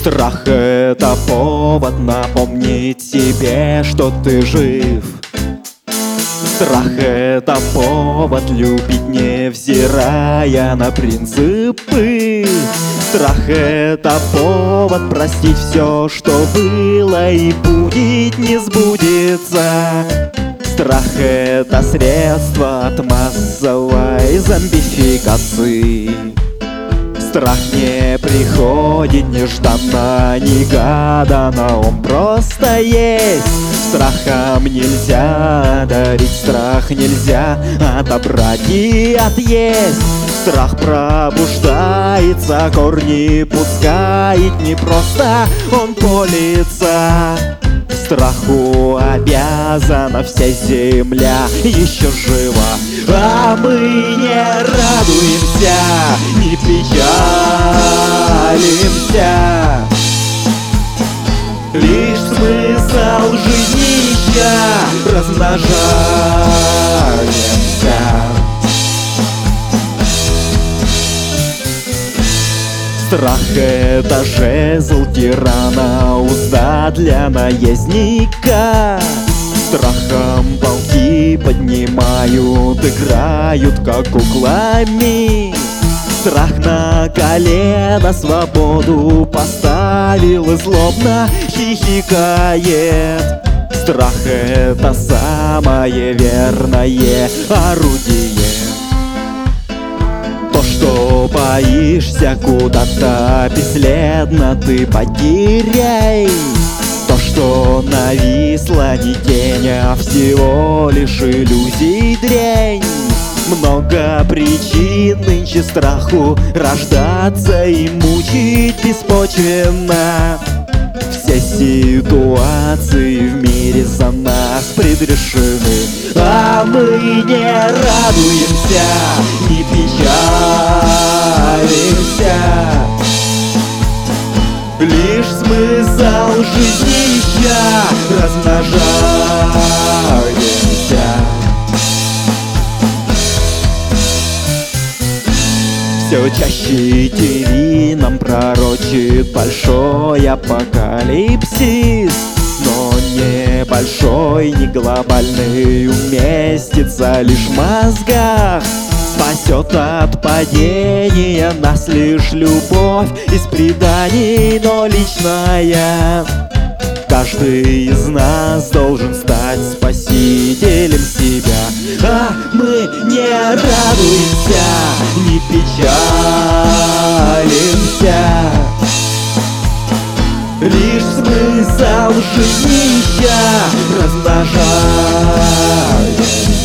Страх — это повод напомнить себе, что ты жив. Страх — это повод любить, невзирая на принципы. Страх — это повод простить все, что было и будет, не сбудется. Страх — это средство от массовой зомбификации. Страх не приходит нежданно, негаданно, он просто есть. Страхом нельзя дарить, страх нельзя отобрать и отъесть. Страх пробуждается, корни пускает, не просто он колется. Страху обязана вся земля еще жива, а мы не радуемся, не печалимся. Лишь смысл жизни ища размножаемся. Страх — это жезл тирана, узда для наездника. Страхом полки поднимают, играют как куклами. Страх на колено свободу поставил и злобно хихикает. Страх — это самое верное орудие. То, что боишься, куда-то бесследно ты потеряй. То, что нависло, не тень, а всего лишь иллюзий дрянь. Много причин нынче страху рождаться и мучить беспочвенно. Все ситуации в мире за нас предрешены, а мы не радуемся, не печалимся. Лишь смысл жизни ища размножаемся. Все чаще ТВ нам пророчит большой апокалипсис, но не большой, не глобальный, уместится лишь в мозгах. Спасет от падения нас лишь любовь из преданий, но личная. Каждый из нас должен стать спасителем себя, а мы не радуемся, не печалимся. Лишь смысл жизни ища размножаемся.